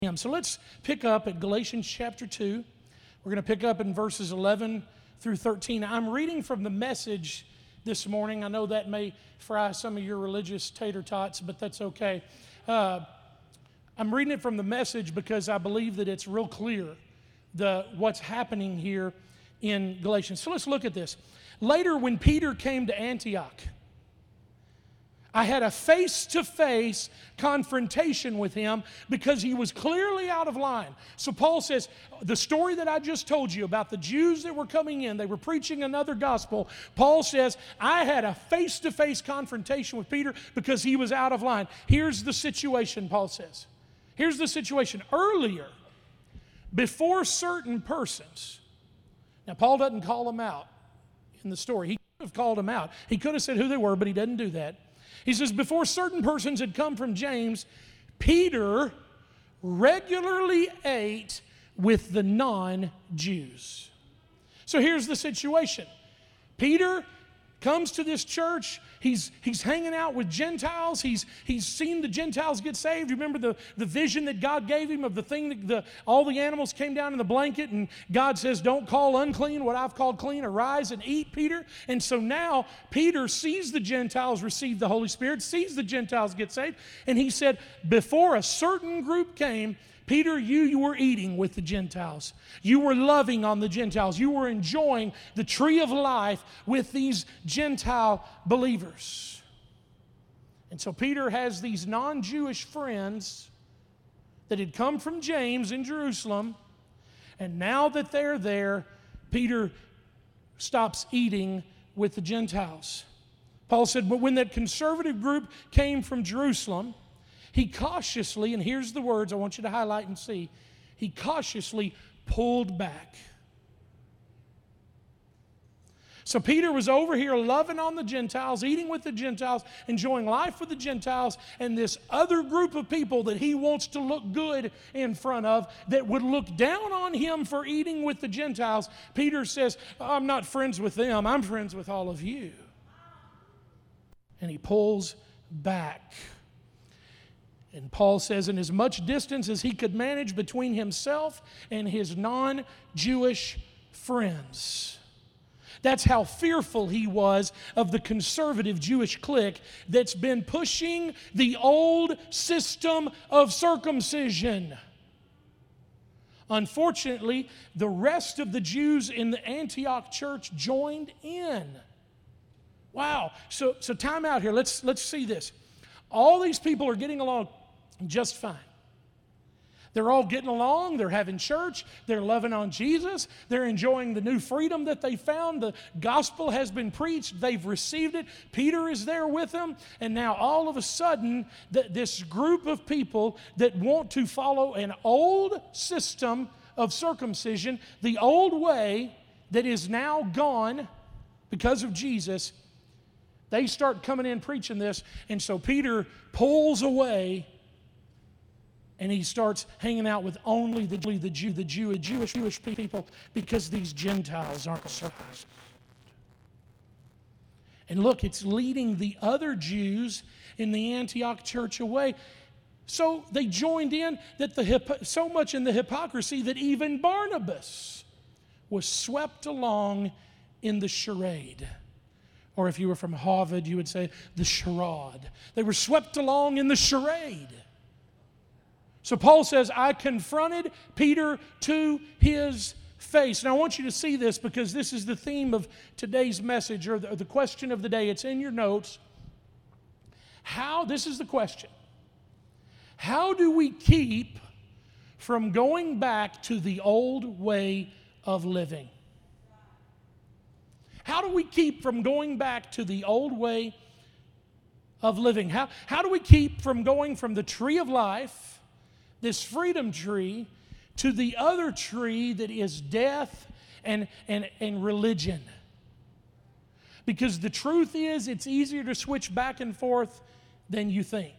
him. So let's pick up at Galatians chapter 2. We're going to pick up in verses 11 through 13. I'm reading from the Message this morning. I know that may fry some of your religious tater tots, but that's okay. I'm reading it from the Message because I believe that it's real clear what's happening here in Galatians. So let's look at this. Later, when Peter came to Antioch, I had a face-to-face confrontation with him because he was clearly out of line. So Paul says, the story that I just told you about the Jews that were coming in, they were preaching another gospel. Paul says, I had a face-to-face confrontation with Peter because he was out of line. Here's the situation, Paul says. Here's the situation. Earlier, before certain persons, now Paul doesn't call them out in the story. He could have called them out. He could have said who they were, but he doesn't do that. He says, before certain persons had come from James, Peter regularly ate with the non-Jews. So here's the situation. Peter comes to this church. He's hanging out with Gentiles. He's seen the Gentiles get saved. You remember the vision that God gave him of the thing that all the animals came down in the blanket, and God says, don't call unclean what I've called clean. Arise and eat, Peter. And so now Peter sees the Gentiles receive the Holy Spirit, sees the Gentiles get saved, and he said, before a certain group came, Peter, you were eating with the Gentiles. You were loving on the Gentiles. You were enjoying the tree of life with these Gentile believers. And so Peter has these non-Jewish friends that had come from James in Jerusalem. And now that they're there, Peter stops eating with the Gentiles. Paul said, but when that conservative group came from Jerusalem, he cautiously, and here's the words I want you to highlight and see, he cautiously pulled back. So Peter was over here loving on the Gentiles, eating with the Gentiles, enjoying life with the Gentiles, and this other group of people that he wants to look good in front of that would look down on him for eating with the Gentiles, Peter says, I'm not friends with them, I'm friends with all of you. And he pulls back. And Paul says, in as much distance as he could manage between himself and his non-Jewish friends. That's how fearful he was of the conservative Jewish clique that's been pushing the old system of circumcision. Unfortunately, the rest of the Jews in the Antioch church joined in. Wow. So time out here. Let's see this. All these people are getting along just fine. They're all getting along. They're having church. They're loving on Jesus. They're enjoying the new freedom that they found. The gospel has been preached. They've received it. Peter is there with them. And now all of a sudden, this group of people that want to follow an old system of circumcision, the old way that is now gone because of Jesus, they start coming in preaching this. And so Peter pulls away and he starts hanging out with only the Jewish people because these Gentiles aren't circumcised. And look, it's leading the other Jews in the Antioch church away. So they joined in so much in the hypocrisy that even Barnabas was swept along in the charade. Or if you were from Harvard, you would say the charade. They were swept along in the charade. So Paul says, I confronted Peter to his face. Now I want you to see this because this is the theme of today's message, or the question of the day. It's in your notes. This is the question. How do we keep from going back to the old way of living? How do we keep from going back to the old way of living? How do we keep from going from the tree of life, this freedom tree, to the other tree that is death and religion? Because the truth is, it's easier to switch back and forth than you think.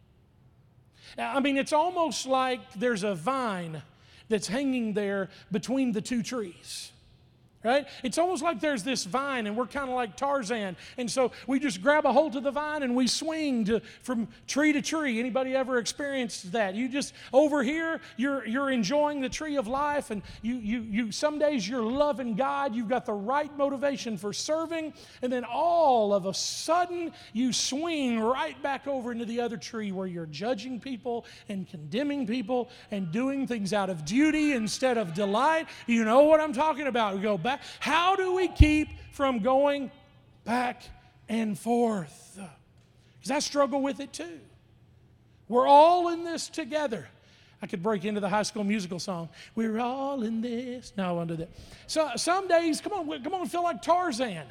I mean, it's almost like there's a vine that's hanging there between the two trees. Right? It's almost like there's this vine and we're kind of like Tarzan. And so we just grab a hold of the vine and we swing from tree to tree. Anybody ever experienced that? You just, over here, you're enjoying the tree of life, and you some days you're loving God. You've got the right motivation for serving. And then all of a sudden you swing right back over into the other tree where you're judging people and condemning people and doing things out of duty instead of delight. You know what I'm talking about. We go back. How do we keep from going back and forth? Because I struggle with it too. We're all in this together. I could break into the High School Musical song. We're all in this. No, I won't do that. So some days, come on, feel like Tarzan.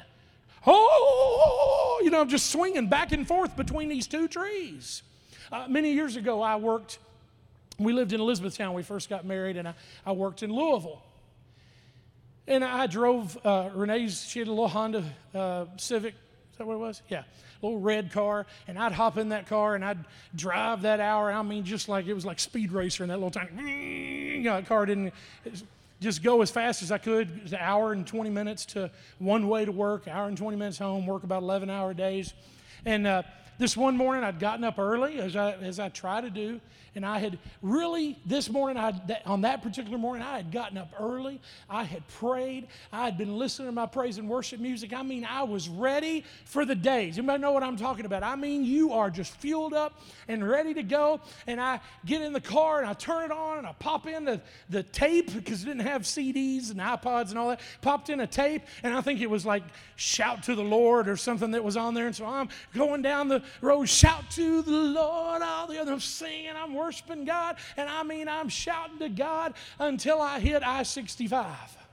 Oh, I'm just swinging back and forth between these two trees. Many years ago, we lived in Elizabethtown when we first got married, and I worked in Louisville. And I drove Renee's, she had a little Honda Civic. Is that what it was? Yeah, a little red car. And I'd hop in that car and I'd drive that hour. I mean, just like it was like Speed Racer in that little tiny, that car didn't just go as fast as I could. It was an hour and 20 minutes to one way to work, hour and 20 minutes home, work about 11-hour days. And this one morning I'd gotten up early, as I try to do, and I had really, this morning, on that particular morning, I had gotten up early, I had prayed, I had been listening to my praise and worship music. I mean, I was ready for the days. Anybody know what I'm talking about? I mean, you are just fueled up and ready to go, and I get in the car, and I turn it on, and I pop in the tape, because it didn't have CDs and iPods and all that, popped in a tape, and I think it was like Shout to the Lord or something that was on there, and so I'm going down the road, shout to the Lord, all the others singing, I'm worshiping God, and I mean, I'm shouting to God until I hit I-65.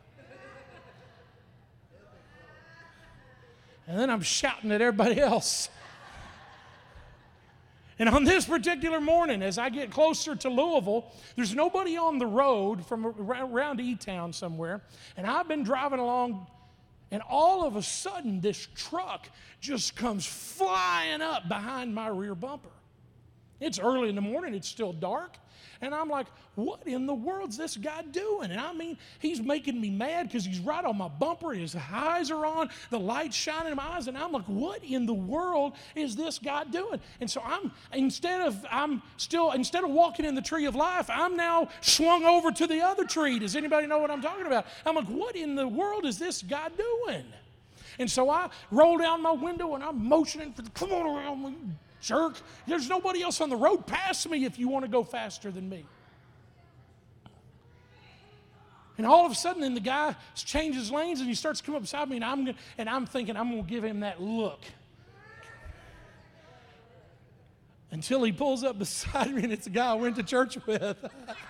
And then I'm shouting at everybody else. And on this particular morning, as I get closer to Louisville, there's nobody on the road from around E-Town somewhere, and I've been driving along, and all of a sudden, this truck just comes flying up behind my rear bumper. It's early in the morning, it's still dark, and I'm like, what in the world's this guy doing? And I mean, he's making me mad because he's right on my bumper, his eyes are on, the light's shining in my eyes, and I'm like, what in the world is this guy doing? And so instead of walking in the tree of life, I'm now swung over to the other tree. Does anybody know what I'm talking about? I'm like, what in the world is this guy doing? And so I roll down my window and I'm motioning for come on around, you jerk. There's nobody else on the road. Pass me if you want to go faster than me. And all of a sudden, then the guy changes lanes and he starts to come up beside me, and I'm thinking I'm going to give him that look. Until he pulls up beside me, and it's a guy I went to church with.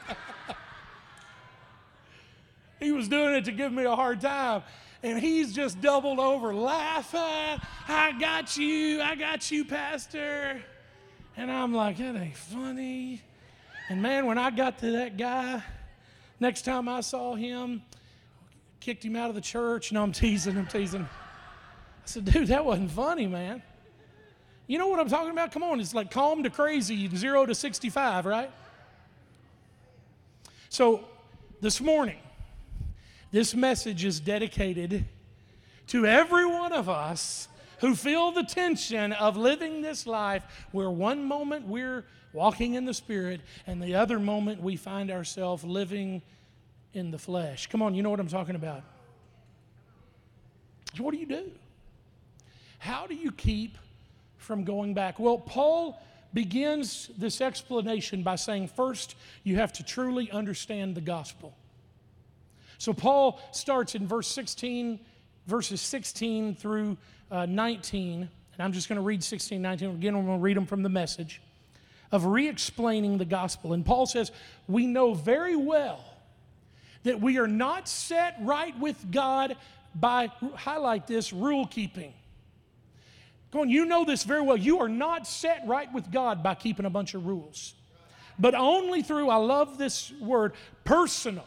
He was doing it to give me a hard time. And he's just doubled over laughing. I got you, Pastor. And I'm like, that ain't funny. And man, when I got to that guy, next time I saw him, kicked him out of the church. No, I'm teasing. I said, dude, that wasn't funny, man. You know what I'm talking about? Come on, it's like calm to crazy, 0 to 65, right? So this morning, this message is dedicated to every one of us who feel the tension of living this life where one moment we're walking in the Spirit and the other moment we find ourselves living in the flesh. Come on, you know what I'm talking about. So what do you do? How do you keep from going back? Well, Paul begins this explanation by saying, first, you have to truly understand the gospel. So Paul starts in verses 16 through 19, and I'm just going to read 16, 19. Again, I'm going to read them from the Message, of re-explaining the gospel. And Paul says, we know very well that we are not set right with God by, highlight this, rule keeping. Come on, you know this very well. You are not set right with God by keeping a bunch of rules, but only through, I love this word, personal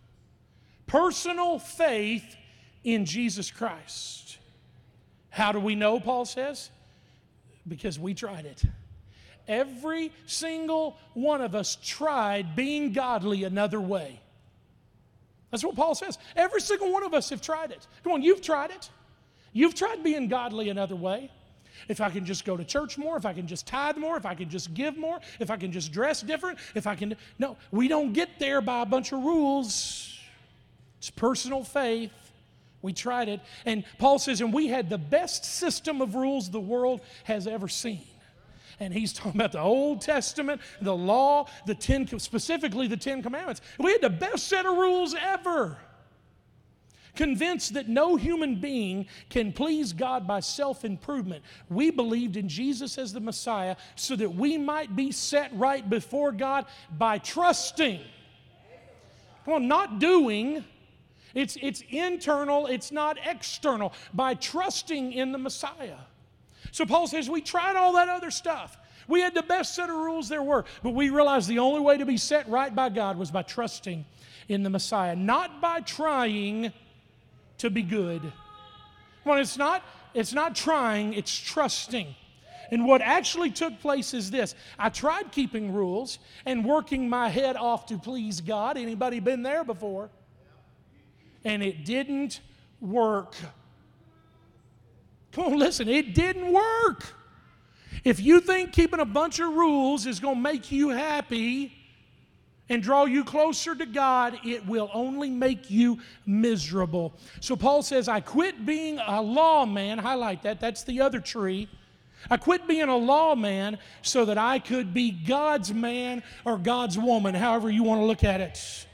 faith in Jesus Christ. How do we know, Paul says? Because we tried it. Every single one of us tried being godly another way. That's what Paul says. Every single one of us have tried it. Come on, you've tried it. You've tried being godly another way. If I can just go to church more, if I can just tithe more, if I can just give more, if I can just dress different, if I can... No, we don't get there by a bunch of rules. It's personal faith. We tried it. And Paul says, and we had the best system of rules the world has ever seen. And he's talking about the Old Testament, the law, specifically the Ten Commandments. We had the best set of rules ever. Convinced that no human being can please God by self-improvement, we believed in Jesus as the Messiah so that we might be set right before God by trusting. Well, not doing. It's internal, it's not external. By trusting in the Messiah. So Paul says, we tried all that other stuff. We had the best set of rules there were, but we realized the only way to be set right by God was by trusting in the Messiah, not by trying to be good. Well, it's not trying, it's trusting. And what actually took place is this. I tried keeping rules and working my head off to please God. Anybody been there before? And it didn't work. Come on, listen, it didn't work. If you think keeping a bunch of rules is going to make you happy and draw you closer to God, it will only make you miserable. So Paul says, I quit being a lawman. Highlight that. That's the other tree. I quit being a lawman so that I could be God's man or God's woman, however you want to look at it.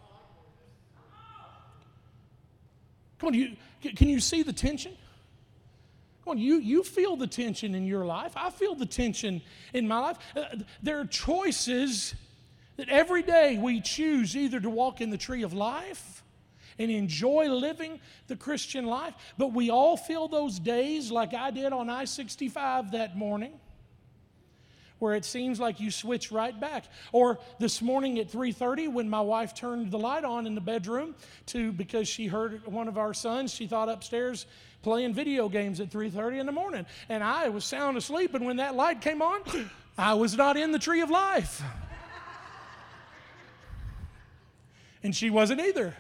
Come on, can you see the tension? Come on, you feel the tension in your life. I feel the tension in my life. There are choices that every day we choose either to walk in the tree of life and enjoy living the Christian life, but we all feel those days like I did on I-65 that morning, where it seems like you switch right back. Or this morning at 3:30 when my wife turned the light on in the bedroom because she heard one of our sons, she thought upstairs playing video games at 3:30 in the morning. And I was sound asleep, and when that light came on, I was not in the tree of life. And she wasn't either.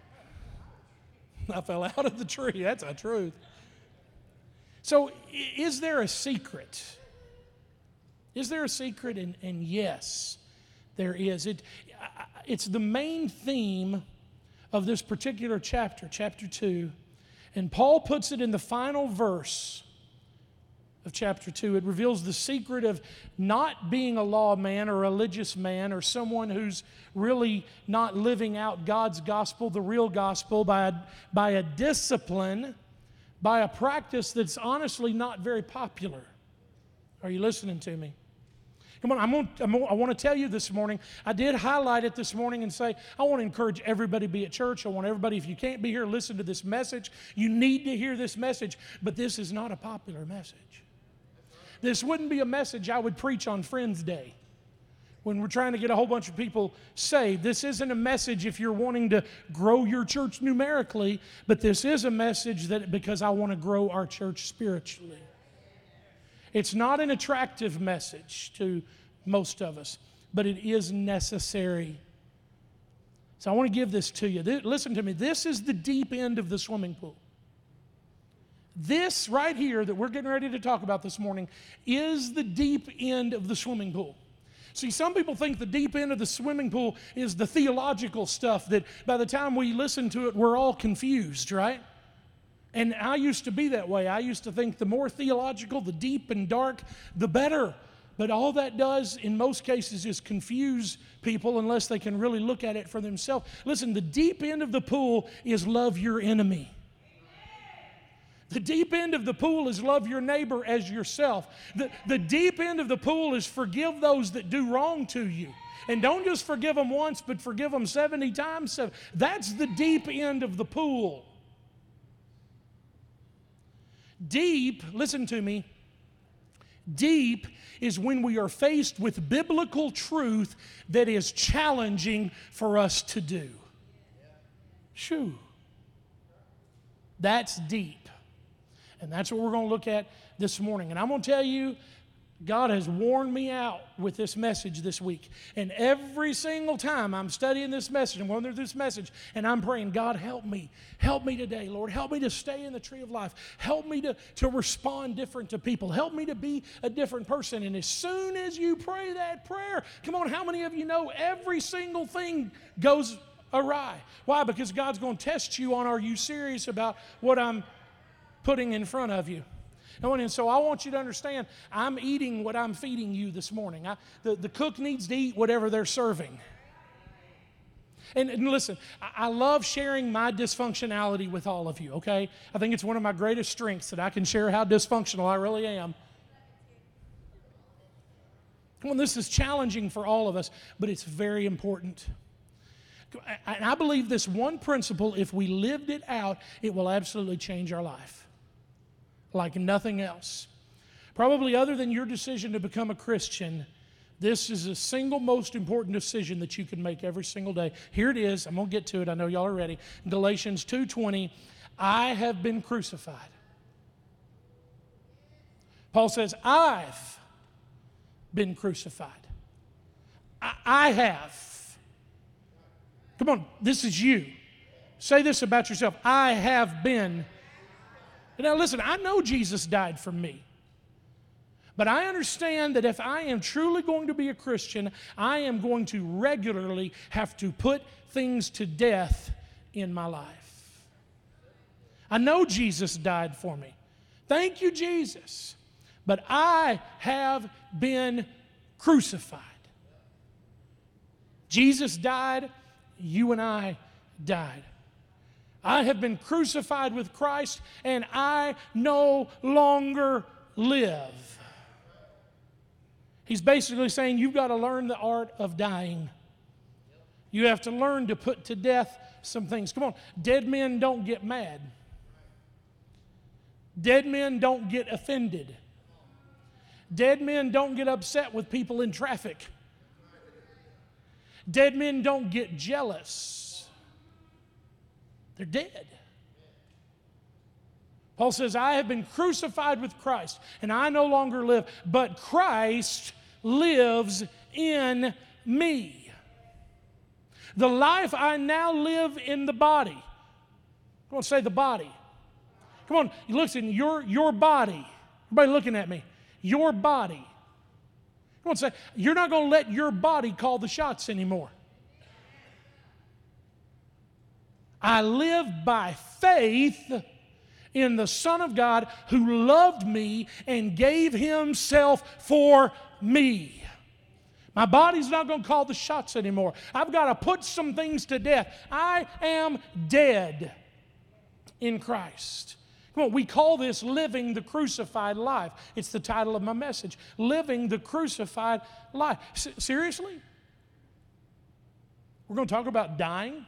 I fell out of the tree. That's the truth. So is there a secret? Is there a secret? And yes, there is. It's the main theme of this particular chapter, chapter 2. And Paul puts it in the final verse of chapter 2. It reveals the secret of not being a lawman or a religious man or someone who's really not living out God's gospel, the real gospel, by a discipline, by a practice that's honestly not very popular. Are you listening to me? Come on, I want to tell you this morning, I did highlight it this morning and say, I want to encourage everybody to be at church. I want everybody, if you can't be here, listen to this message. You need to hear this message, but this is not a popular message. This wouldn't be a message I would preach on Friends Day when we're trying to get a whole bunch of people saved. This isn't a message if you're wanting to grow your church numerically, but this is a message that because I want to grow our church spiritually. It's not an attractive message to most of us, but it is necessary. So I want to give this to you. Listen to me. This is the deep end of the swimming pool. This right here that we're getting ready to talk about this morning is the deep end of the swimming pool. See, some people think the deep end of the swimming pool is the theological stuff that by the time we listen to it, we're all confused, right? And I used to be that way. I used to think the more theological, the deep and dark, the better. But all that does, in most cases, is confuse people unless they can really look at it for themselves. Listen, the deep end of the pool is love your enemy. The deep end of the pool is love your neighbor as yourself. The deep end of the pool is forgive those that do wrong to you. And don't just forgive them once, but forgive them 70 times 7. That's the deep end of the pool. Deep, listen to me, deep is when we are faced with biblical truth that is challenging for us to do. Shoo. That's deep. And that's what we're going to look at this morning. And I'm going to tell you, God has worn me out with this message this week. And every single time I'm studying this message and going through this message and I'm praying, God, help me. Help me today, Lord. Help me to stay in the tree of life. Help me to respond different to people. Help me to be a different person. And as soon as you pray that prayer, come on, how many of you know every single thing goes awry? Why? Because God's going to test you on, are you serious about what I'm putting in front of you? And so I want you to understand, I'm eating what I'm feeding you this morning. The cook needs to eat whatever they're serving. And listen, I love sharing my dysfunctionality with all of you, okay? I think it's one of my greatest strengths that I can share how dysfunctional I really am. Come on, this is challenging for all of us, but it's very important. And I believe this one principle, if we lived it out, it will absolutely change our life. Like nothing else. Probably other than your decision to become a Christian, this is the single most important decision that you can make every single day. Here it is. I'm going to get to it. I know y'all are ready. Galatians 2:20, I have been crucified. Paul says, I've been crucified. I have. Come on, this is you. Say this about yourself. I have been. Now listen, I know Jesus died for me. But I understand that if I am truly going to be a Christian, I am going to regularly have to put things to death in my life. I know Jesus died for me. Thank you, Jesus. But I have been crucified. Jesus died, you and I died. I have been crucified with Christ, and I no longer live. He's basically saying you've got to learn the art of dying. You have to learn to put to death some things. Come on, dead men don't get mad. Dead men don't get offended. Dead men don't get upset with people in traffic. Dead men don't get jealous. They're dead. Paul says, I have been crucified with Christ, and I no longer live, but Christ lives in me. The life I now live in the body. Come on, say the body. Come on, listen, your body. Everybody looking at me. Your body. Come on, say, you're not going to let your body call the shots anymore. I live by faith in the Son of God who loved me and gave himself for me. My body's not going to call the shots anymore. I've got to put some things to death. I am dead in Christ. Come on, we call this living the crucified life. It's the title of my message. Living the crucified life. Seriously? We're going to talk about dying?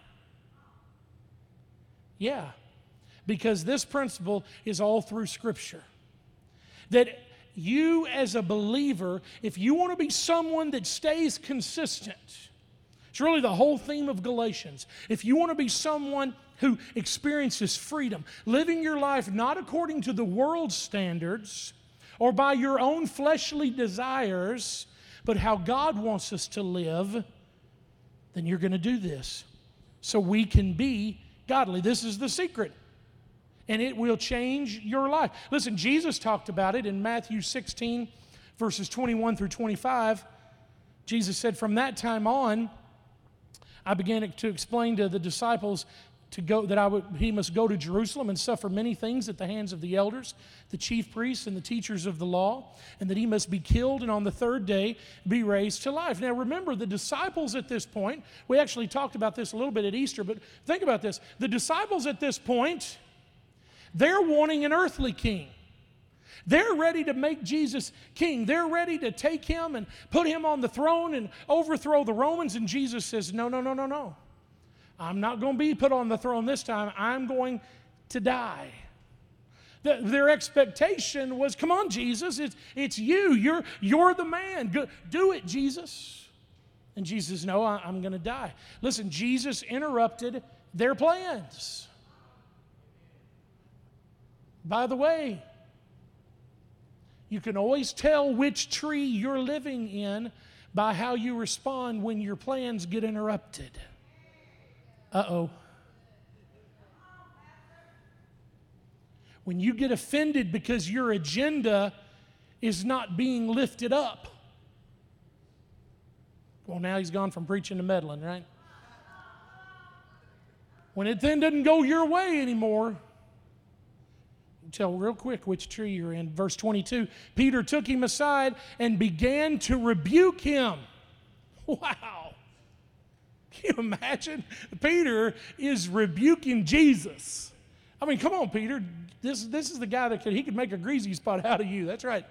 Yeah, because this principle is all through Scripture. That you as a believer, if you want to be someone that stays consistent, it's really the whole theme of Galatians. If you want to be someone who experiences freedom, living your life not according to the world's standards or by your own fleshly desires, but how God wants us to live, then you're going to do this so we can be godly. This is the secret. And it will change your life. Listen, Jesus talked about it in Matthew 16, verses 21 through 25. Jesus said, from that time on, I began to explain to the disciples he must go to Jerusalem and suffer many things at the hands of the elders, the chief priests, and the teachers of the law, and that he must be killed and on the third day be raised to life. Now remember, the disciples at this point, we actually talked about this a little bit at Easter, but think about this. The disciples at this point, they're wanting an earthly king. They're ready to make Jesus king. They're ready to take him and put him on the throne and overthrow the Romans, and Jesus says, no, no, no, no, no. I'm not going to be put on the throne this time. I'm going to die. Their expectation was, come on, Jesus, it's you. You're the man. Do it, Jesus. And Jesus says, no, I'm going to die. Listen, Jesus interrupted their plans. By the way, You can always tell which tree you're living in by how you respond when your plans get interrupted. Uh-oh. When you get offended because your agenda is not being lifted up. Well, now he's gone from preaching to meddling, right? When it then doesn't go your way anymore, you tell real quick which tree you're in. Verse 22, Peter took him aside and began to rebuke him. Wow. Can you imagine? Peter is rebuking Jesus. I mean, come on, Peter. This is the guy that could make a greasy spot out of you. That's right.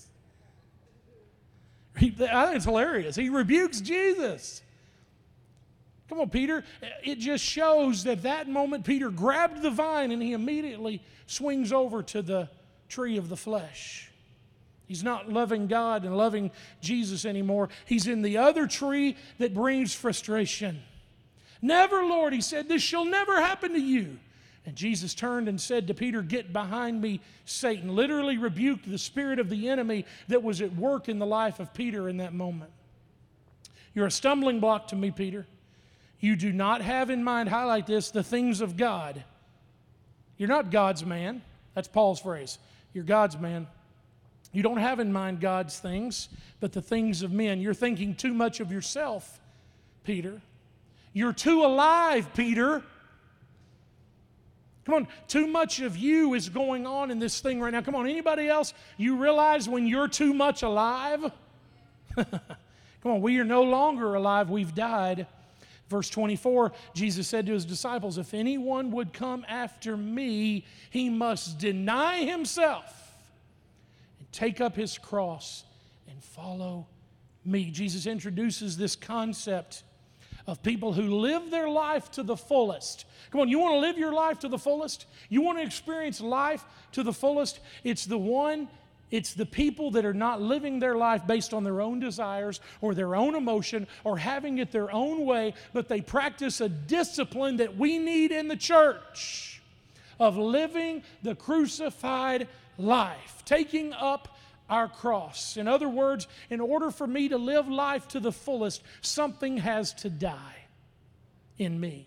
I think it's hilarious. He rebukes Jesus. Come on, Peter. It just shows that moment Peter grabbed the vine and he immediately swings over to the tree of the flesh. He's not loving God and loving Jesus anymore. He's in the other tree that brings frustration. Never, Lord, he said, this shall never happen to you. And Jesus turned and said to Peter, get behind me, Satan. Literally rebuked the spirit of the enemy that was at work in the life of Peter in that moment. You're a stumbling block to me, Peter. You do not have in mind, highlight this, the things of God. You're not God's man. That's Paul's phrase. You're God's man. You don't have in mind God's things, but the things of men. You're thinking too much of yourself, Peter. You're too alive, Peter. Come on, too much of you is going on in this thing right now. Come on, anybody else, you realize when you're too much alive? Come on, we are no longer alive, we've died. Verse 24, Jesus said to his disciples, if anyone would come after me, he must deny himself and take up his cross and follow me. Jesus introduces this concept of people who live their life to the fullest. Come on, you want to live your life to the fullest? You want to experience life to the fullest? It's the people that are not living their life based on their own desires or their own emotion or having it their own way, but they practice a discipline that we need in the church of living the crucified life, taking up our cross. In other words, in order for me to live life to the fullest, something has to die in me.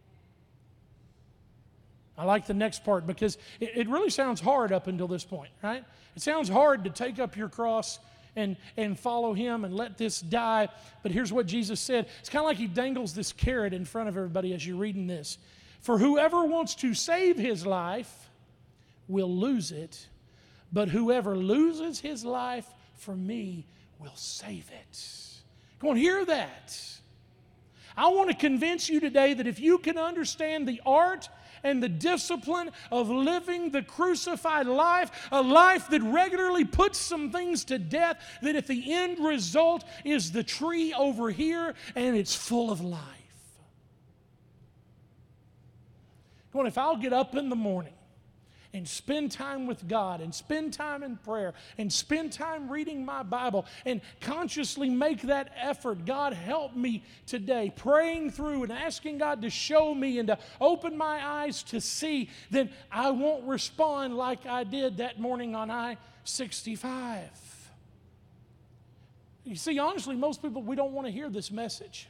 I like the next part because it really sounds hard up until this point, right? It sounds hard to take up your cross and follow him and let this die. But here's what Jesus said. It's kind of like he dangles this carrot in front of everybody as you're reading this. For whoever wants to save his life will lose it. But whoever loses his life for me will save it. Come on, hear that. I want to convince you today that if you can understand the art and the discipline of living the crucified life, a life that regularly puts some things to death, that if the end result is the tree over here and it's full of life. Come on, if I'll get up in the morning and spend time with God and spend time in prayer and spend time reading my Bible and consciously make that effort. God, help me today, praying through and asking God to show me and to open my eyes to see, then I won't respond like I did that morning on I-65. You see, honestly, most people, we don't want to hear this message.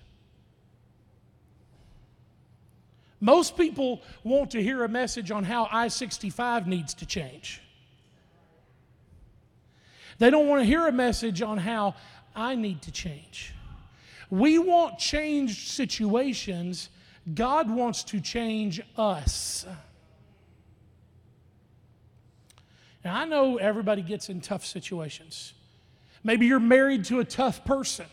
Most people want to hear a message on how I-65 needs to change. They don't want to hear a message on how I need to change. We want changed situations. God wants to change us. Now, I know everybody gets in tough situations. Maybe you're married to a tough person.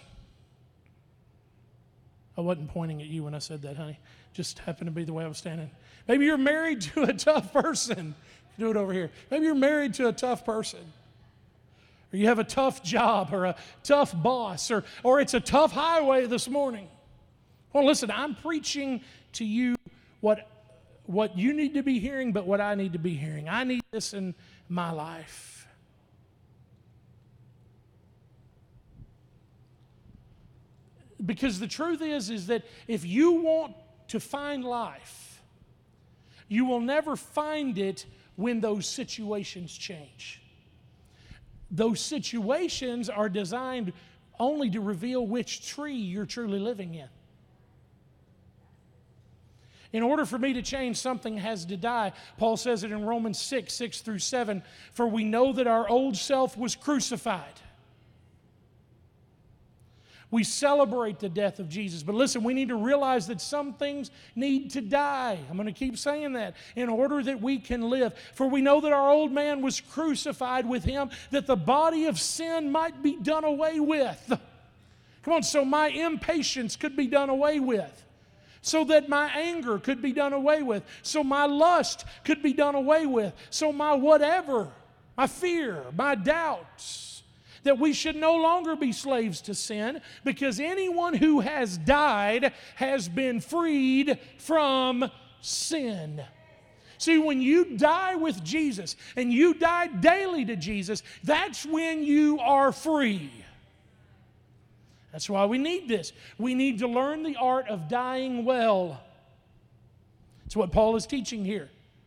I wasn't pointing at you when I said that, honey. Just happened to be the way I was standing. Maybe you're married to a tough person. Do it over here. Maybe you're married to a tough person. Or you have a tough job or a tough boss or it's a tough highway this morning. Well, listen, I'm preaching to you what you need to be hearing, but what I need to be hearing. I need this in my life. Because the truth is that if you want to find life, you will never find it when those situations change. those situations are designed only to reveal which tree you're truly living in. In order for me to change, something has to die. Paul says it in Romans 6:6-7, for we know that our old self was crucified. We celebrate the death of Jesus. But listen, we need to realize that some things need to die. I'm going to keep saying that in order that we can live. For we know that our old man was crucified with him, that the body of sin might be done away with. Come on, so my impatience could be done away with. So that my anger could be done away with. So my lust could be done away with. So my whatever, my fear, my doubts, that we should no longer be slaves to sin, because anyone who has died has been freed from sin. See, when you die with Jesus and you die daily to Jesus, that's when you are free. That's why we need this. We need to learn the art of dying well. That's what Paul is teaching here.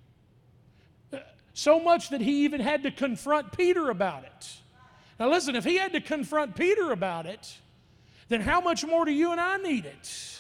So much that he even had to confront Peter about it. Now listen, if he had to confront Peter about it, then how much more do you and I need it?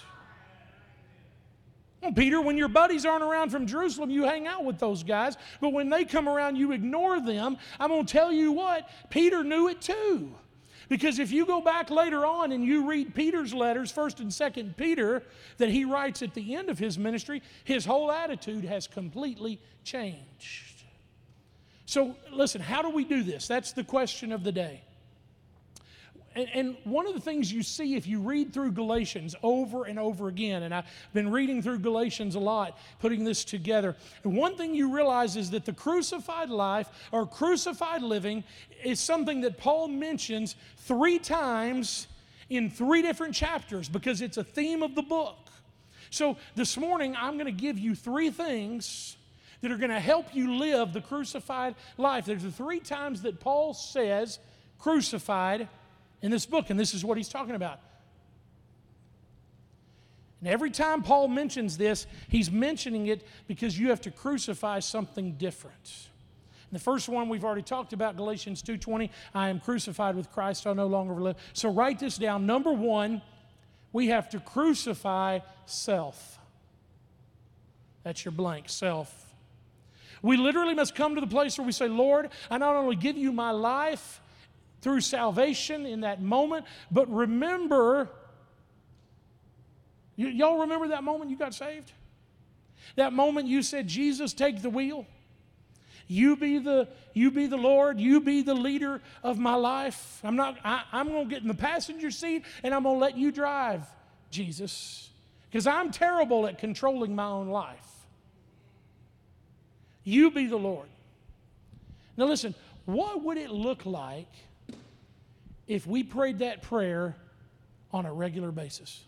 Well, Peter, when your buddies aren't around from Jerusalem, you hang out with those guys. But when they come around, you ignore them. I'm going to tell you what, Peter knew it too. Because if you go back later on and you read Peter's letters, 1st and 2nd Peter, that he writes at the end of his ministry, his whole attitude has completely changed. So listen, how do we do this? That's the question of the day. And one of the things you see if you read through Galatians over and over again, and I've been reading through Galatians a lot, putting this together, and one thing you realize is that the crucified life or crucified living is something that Paul mentions 3 times in 3 different chapters because it's a theme of the book. So this morning I'm going to give you 3 things that are going to help you live the crucified life. There's the 3 times that Paul says crucified in this book, and this is what he's talking about. And every time Paul mentions this, he's mentioning it because you have to crucify something different. And the first one we've already talked about, Galatians 2:20, I am crucified with Christ, I no longer live. So write this down. Number 1, we have to crucify self. That's your blank, self. We literally must come to the place where we say, Lord, I not only give you my life through salvation in that moment, but remember, y'all remember that moment you got saved? That moment you said, Jesus, take the wheel. You be the Lord. You be the leader of my life. I'm going to get in the passenger seat and I'm going to let you drive, Jesus, because I'm terrible at controlling my own life. You be the Lord. Now listen, what would it look like if we prayed that prayer on a regular basis?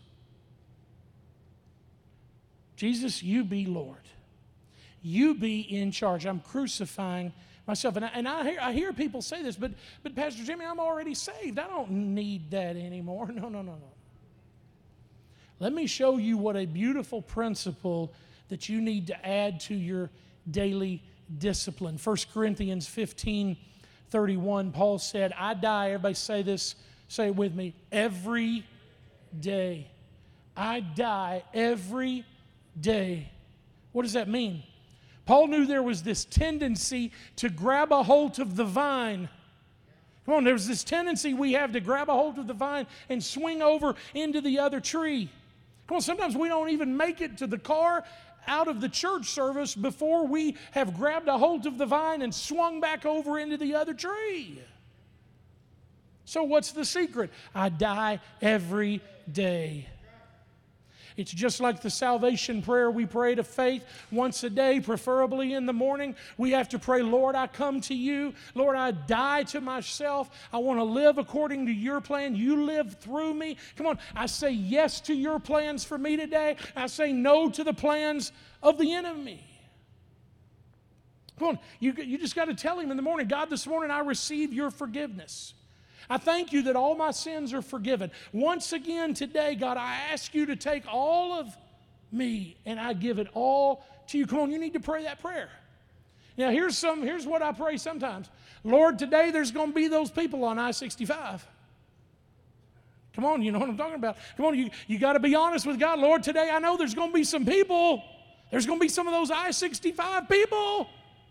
Jesus, you be Lord. You be in charge. I'm crucifying myself. And I hear people say this, but Pastor Jimmy, I'm already saved. I don't need that anymore. No. Let me show you what a beautiful principle that you need to add to your daily discipline. 1 Corinthians 15:31, Paul said, I die, everybody say this, say it with me, every day. I die every day. What does that mean? Paul knew there was this tendency to grab a hold of the vine. Come on, there's this tendency we have to grab a hold of the vine and swing over into the other tree. Come on, sometimes we don't even make it to the car out of the church service before we have grabbed a hold of the vine and swung back over into the other tree. So what's the secret? I die every day. It's just like the salvation prayer we pray to faith once a day, preferably in the morning. We have to pray, Lord, I come to you. Lord, I die to myself. I want to live according to your plan. You live through me. Come on, I say yes to your plans for me today. I say no to the plans of the enemy. Come on, you just got to tell him in the morning, God, this morning I receive your forgiveness. I thank you that all my sins are forgiven. Once again today, God, I ask you to take all of me and I give it all to you. Come on, you need to pray that prayer. Now, here's what I pray sometimes. Lord, today there's going to be those people on I-65. Come on, you know what I'm talking about. Come on, you got to be honest with God. Lord, today I know there's going to be some people. There's going to be some of those I-65 people.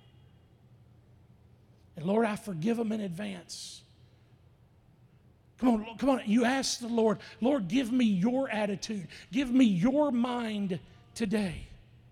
And Lord, I forgive them in advance. Come on. You ask the Lord, Lord, give me your attitude. Give me your mind today.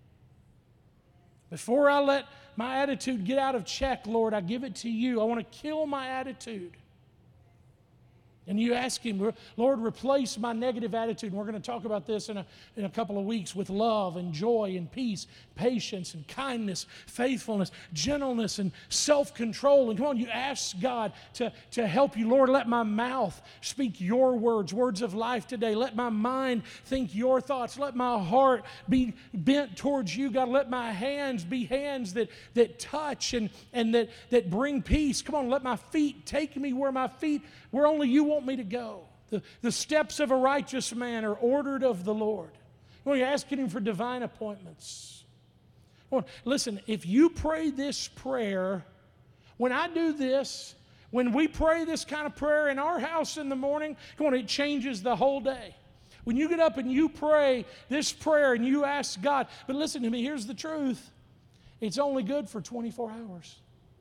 Before I let my attitude get out of check, Lord, I give it to you. I want to kill my attitude. And you ask him, Lord, replace my negative attitude. And we're going to talk about this in a couple of weeks with love and joy and peace, patience and kindness, faithfulness, gentleness and self-control. And come on, you ask God to help you. Lord, let my mouth speak your words of life today. Let my mind think your thoughts. Let my heart be bent towards you, God. Let my hands be hands that touch and that bring peace. Come on, let my feet take me where only you want me to go. The steps of a righteous man are ordered of the Lord. Well, you're asking him for divine appointments. Well, listen, if you pray this prayer, when I do this, when we pray this kind of prayer in our house in the morning, come on, it changes the whole day. When you get up and you pray this prayer and you ask God, but listen to me, here's the truth. It's only good for 24 hours.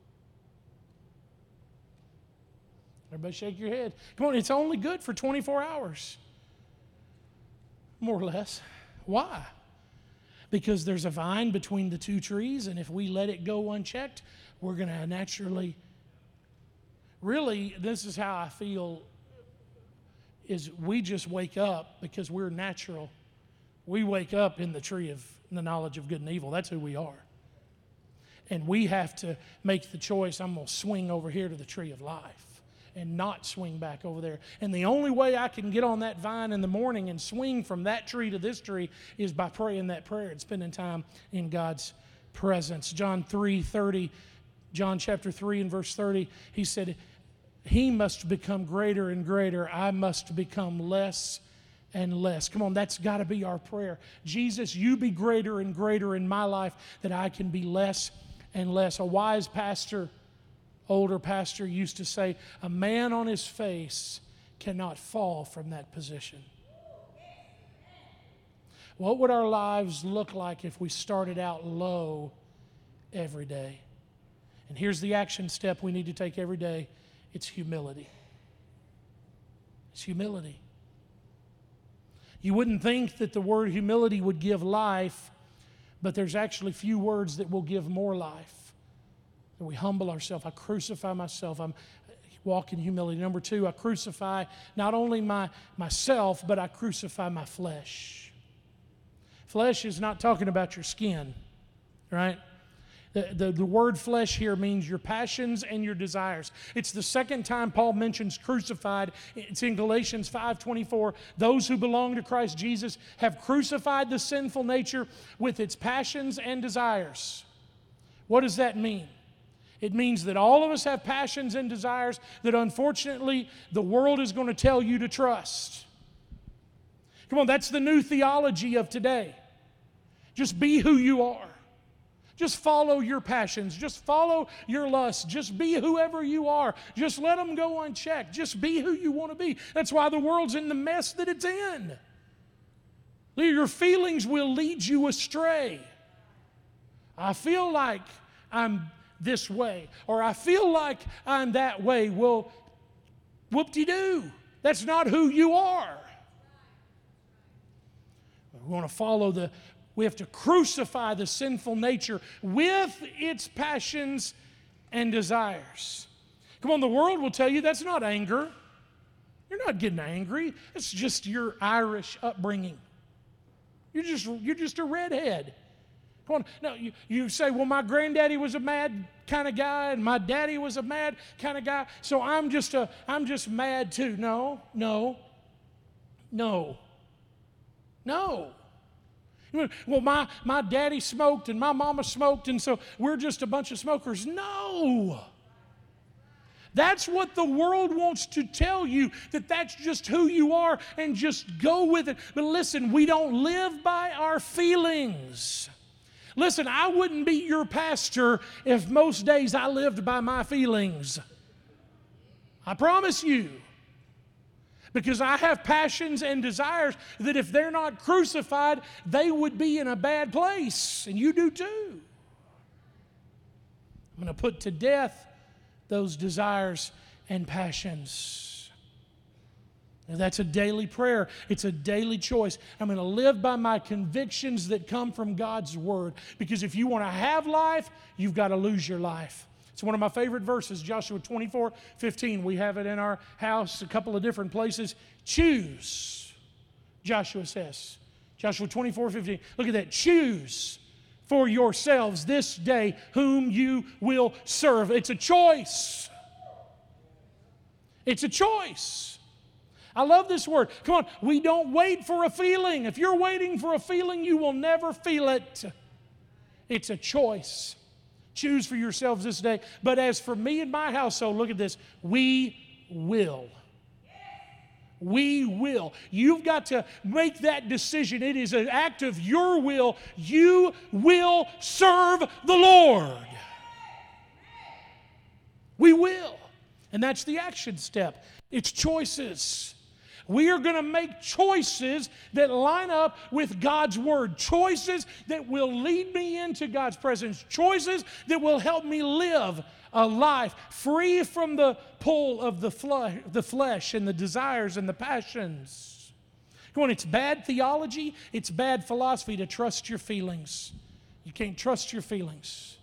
Everybody shake your head. Come on, it's only good for 24 hours. More or less. Why? Because there's a vine between the two trees, and if we let it go unchecked, we're going to naturally... Really, this is how I feel, is we just wake up because we're natural. We wake up in the tree of the knowledge of good and evil. That's who we are. And we have to make the choice, I'm going to swing over here to the tree of life and not swing back over there. And the only way I can get on that vine in the morning and swing from that tree to this tree is by praying that prayer and spending time in God's presence. John chapter 3 and verse 30, he said, he must become greater and greater. I must become less and less. Come on, that's got to be our prayer. Jesus, you be greater and greater in my life that I can be less and less. A wise pastor, older pastor, used to say, a man on his face cannot fall from that position. What would our lives look like if we started out low every day? And here's the action step we need to take every day. It's humility. It's humility. You wouldn't think that the word humility would give life, but there's actually few words that will give more life. And we humble ourselves. I crucify myself. I walk in humility. Number two, I crucify not only myself, but I crucify my flesh. Flesh is not talking about your skin, right? The word flesh here means your passions and your desires. It's the second time Paul mentions crucified. It's in Galatians 5:24. Those who belong to Christ Jesus have crucified the sinful nature with its passions and desires. What does that mean? It means that all of us have passions and desires that unfortunately the world is going to tell you to trust. Come on, that's the new theology of today. Just be who you are. Just follow your passions. Just follow your lusts. Just be whoever you are. Just let them go unchecked. Just be who you want to be. That's why the world's in the mess that it's in. Your feelings will lead you astray. I feel like I'm this way, or I feel like I'm that way. Well, whoop-de-doo. That's not who you are. We want to we have to crucify the sinful nature with its passions and desires. Come on, the world will tell you that's not anger. You're not getting angry. It's just your Irish upbringing. You're just a redhead. Come on. Now, you say, well, my granddaddy was a mad kind of guy, and my daddy was a mad kind of guy, so I'm just mad too. No. Well, my daddy smoked and my mama smoked, and so we're just a bunch of smokers. No. That's what the world wants to tell you, that's just who you are, and just go with it. But listen, we don't live by our feelings. Listen, I wouldn't be your pastor if most days I lived by my feelings. I promise you. Because I have passions and desires that if they're not crucified, they would be in a bad place. And you do too. I'm going to put to death those desires and passions. And that's a daily prayer. It's a daily choice. I'm going to live by my convictions that come from God's Word. Because if you want to have life, you've got to lose your life. It's one of my favorite verses, Joshua 24:15. We have it in our house, a couple of different places. Choose, Joshua says. Joshua 24:15. Look at that. Choose for yourselves this day whom you will serve. It's a choice. It's a choice. I love this word. Come on, we don't wait for a feeling. If you're waiting for a feeling, you will never feel it. It's a choice. Choose for yourselves this day. But as for me and my household, look at this. We will. We will. You've got to make that decision. It is an act of your will. You will serve the Lord. We will. And that's the action step. It's choices. We are going to make choices that line up with God's Word. Choices that will lead me into God's presence. Choices that will help me live a life free from the pull of the flesh and the desires and the passions. Come on, it's bad theology, it's bad philosophy to trust your feelings. You can't trust your feelings.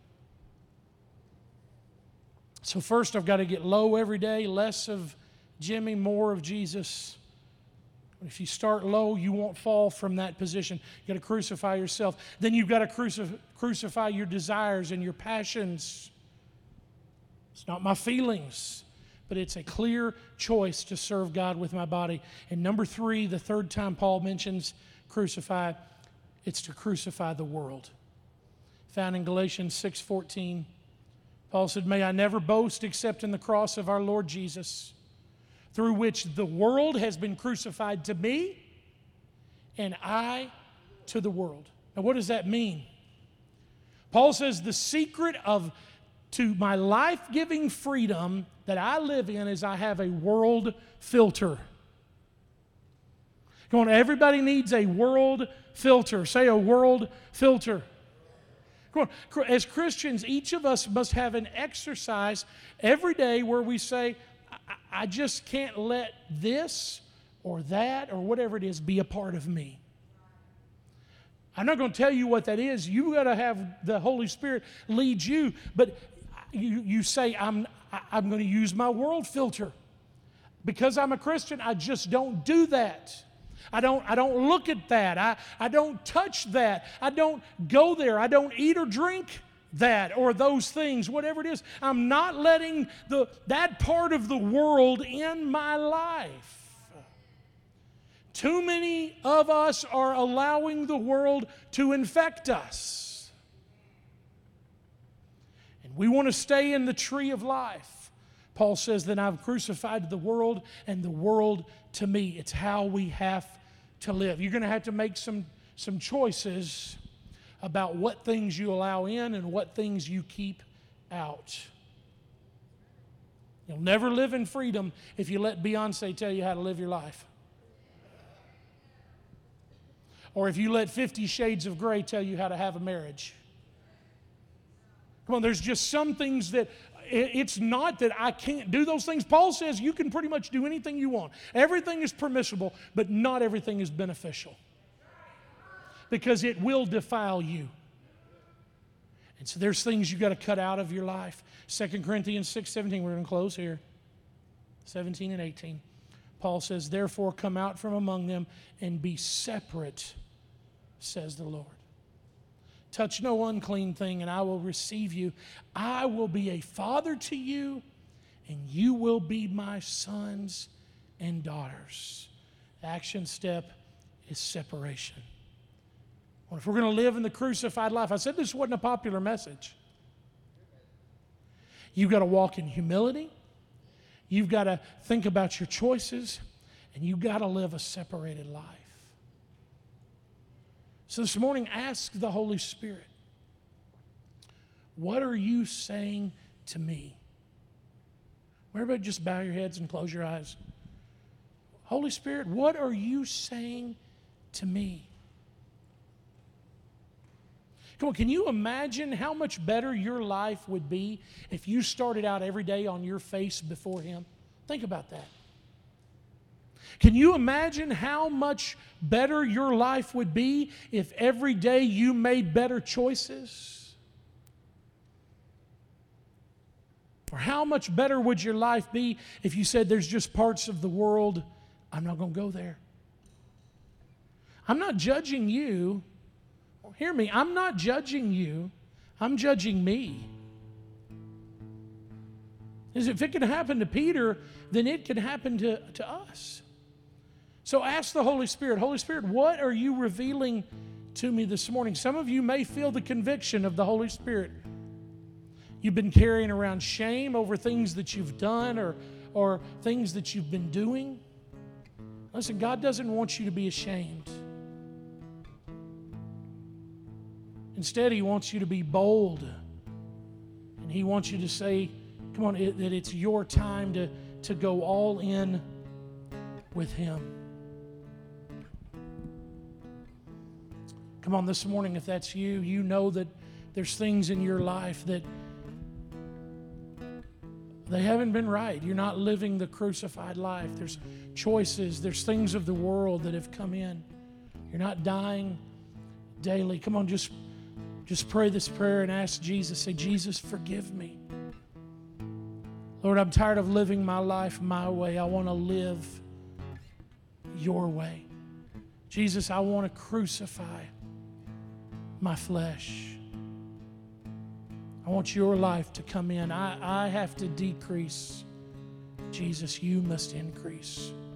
So first I've got to get low every day, less of Jimmy, more of Jesus. If you start low, you won't fall from that position. You've got to crucify yourself. Then you've got to crucify your desires and your passions. It's not my feelings, but it's a clear choice to serve God with my body. And number 3, the third time Paul mentions crucify, it's to crucify the world. Found in Galatians 6:14, Paul said, "May I never boast except in the cross of our Lord Jesus, through which the world has been crucified to me, and I to the world." Now, what does that mean? Paul says the secret to my life-giving freedom that I live in is I have a world filter. Come on, everybody needs a world filter. Say a world filter. Come on, as Christians, each of us must have an exercise every day where we say, I just can't let this or that or whatever it is be a part of me. I'm not going to tell you what that is. You've got to have the Holy Spirit lead you. But you say, I'm going to use my world filter. Because I'm a Christian, I just don't do that. I don't look at that. I don't touch that. I don't go there. I don't eat or drink that or those things, whatever it is. I'm not letting that part of the world in my life. Too many of us are allowing the world to infect us. And we want to stay in the tree of life. Paul says that I've crucified the world and the world to me. It's how we have to live. You're going to have to make some choices about what things you allow in and what things you keep out. You'll never live in freedom if you let Beyonce tell you how to live your life. Or if you let 50 Shades of Grey tell you how to have a marriage. Come on, there's just some things that it's not that I can't do those things. Paul says you can pretty much do anything you want. Everything is permissible, but not everything is beneficial. Because it will defile you. And so there's things you've got to cut out of your life. 2 Corinthians 6:17, we're going to close here. 17 and 18. Paul says, "Therefore come out from among them and be separate, says the Lord. Touch no unclean thing, and I will receive you. I will be a father to you, and you will be my sons and daughters." The action step is separation. Well, if we're going to live in the crucified life, I said this wasn't a popular message. You've got to walk in humility. You've got to think about your choices, and you've got to live a separated life. So this morning, ask the Holy Spirit, what are you saying to me? Everybody just bow your heads and close your eyes. Holy Spirit, what are you saying to me? Come on, can you imagine how much better your life would be if you started out every day on your face before Him? Think about that. Can you imagine how much better your life would be if every day you made better choices? Or how much better would your life be if you said, there's just parts of the world, I'm not going to go there. I'm not judging you. Hear me, I'm not judging you. I'm judging me. Because if it could happen to Peter, then it could happen to us. So ask the Holy Spirit, Holy Spirit, what are you revealing to me this morning? Some of you may feel the conviction of the Holy Spirit. You've been carrying around shame over things that you've done or things that you've been doing. Listen, God doesn't want you to be ashamed. Instead, He wants you to be bold. And He wants you to say, come on, that it's your time to go all in with Him. Come on, this morning, if that's you, you know that there's things in your life that they haven't been right. You're not living the crucified life. There's choices. There's things of the world that have come in. You're not dying daily. Come on, just pray this prayer and ask Jesus. Say, Jesus, forgive me. Lord, I'm tired of living my life my way. I want to live your way. Jesus, I want to crucify my flesh. I want your life to come in. I have to decrease. Jesus, you must increase.